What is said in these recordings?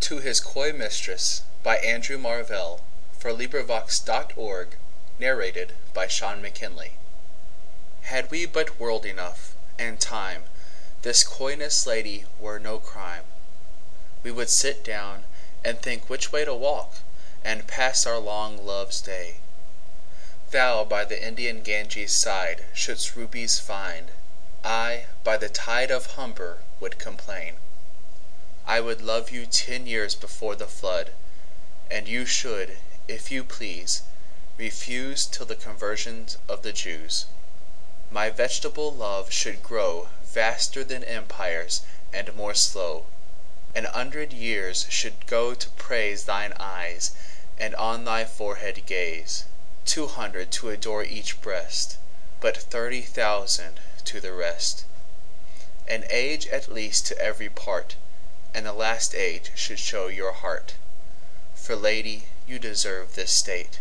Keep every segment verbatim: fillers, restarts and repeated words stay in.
To His Coy Mistress by Andrew Marvell for LibriVox dot org. Narrated by Sean McKinley. Had we but world enough, and time, this coyness, lady, were no crime. We would sit down, and think which way to walk, and pass our long love's day. Thou by the Indian Ganges' side shouldst rubies find, I by the tide of Humber would complain. I would love you ten years before the flood, and you should, if you please, refuse till the conversion of the Jews. My vegetable love should grow vaster than empires, and more slow. An hundred years should go to praise thine eyes, and on thy forehead gaze. Two hundred to adore each breast, but thirty thousand to the rest. An age at least to every part, and the last age should show your heart. For, lady, you deserve this state,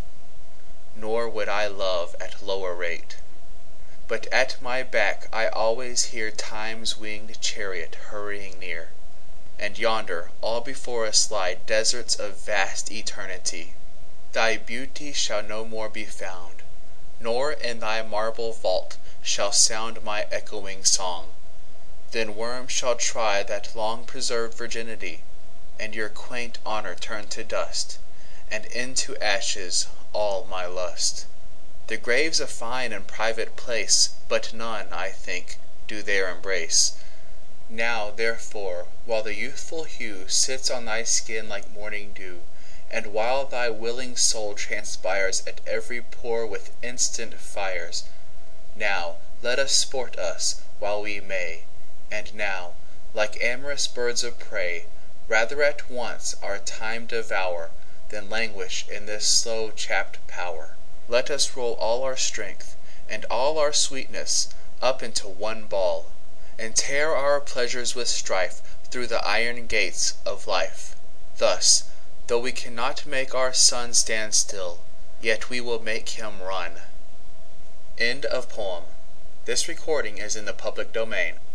nor would I love at lower rate. But at my back I always hear Time's winged chariot hurrying near, and yonder all before us lie deserts of vast eternity. Thy beauty shall no more be found, nor in thy marble vault shall sound my echoing song. Then worms shall try that long-preserved virginity, and your quaint honor turn to dust, and into ashes all my lust. The grave's a fine and private place, but none, I think, do there embrace. Now, therefore, while the youthful hue sits on thy skin like morning dew, and while thy willing soul transpires at every pore with instant fires, now let us sport us while we may, and now, like amorous birds of prey, rather at once our time devour, than languish in this slow chapt power. Let us roll all our strength, and all our sweetness, up into one ball, and tear our pleasures with strife through the iron gates of life. Thus, though we cannot make our sun stand still, yet we will make him run. End of poem. This recording is in the public domain.